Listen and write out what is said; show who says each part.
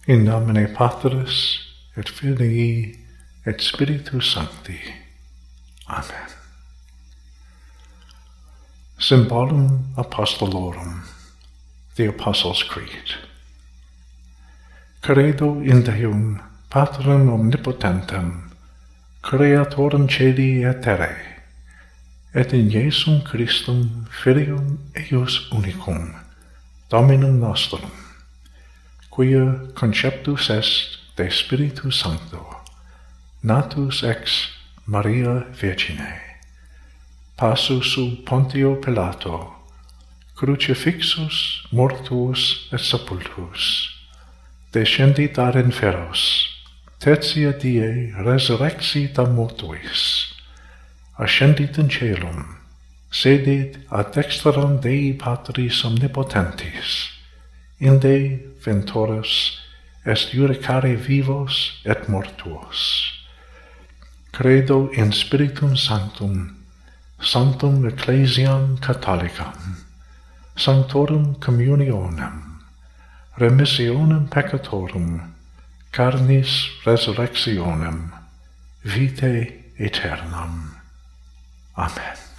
Speaker 1: In nomine Patris, et Filii, et Spiritus Sancti. Amen. Symbolum Apostolorum, the Apostles' Creed. Credo in Deum, Patrem omnipotentem, Creatorem Caeli et terrae, et in Iesum Christum, Filium eius unicum, Dominum nostrum, quia conceptus est de Spiritu Sancto, natus ex Maria Virgine, passus sub Pontio Pilato, crucifixus, mortuus et sepultus, descendit ad inferos, tertia die resurrexit a mortuis, ascendit in caelum, sedit ad dexteram Dei Patris omnipotentis, inde ventorus est judicare vivos et mortuos. Credo in Spiritum Sanctum, Sanctum Ecclesiam Catholicam, Sanctorum Communionem, remissionem peccatorum, carnis resurrectionem, vitae aeternam. Amen.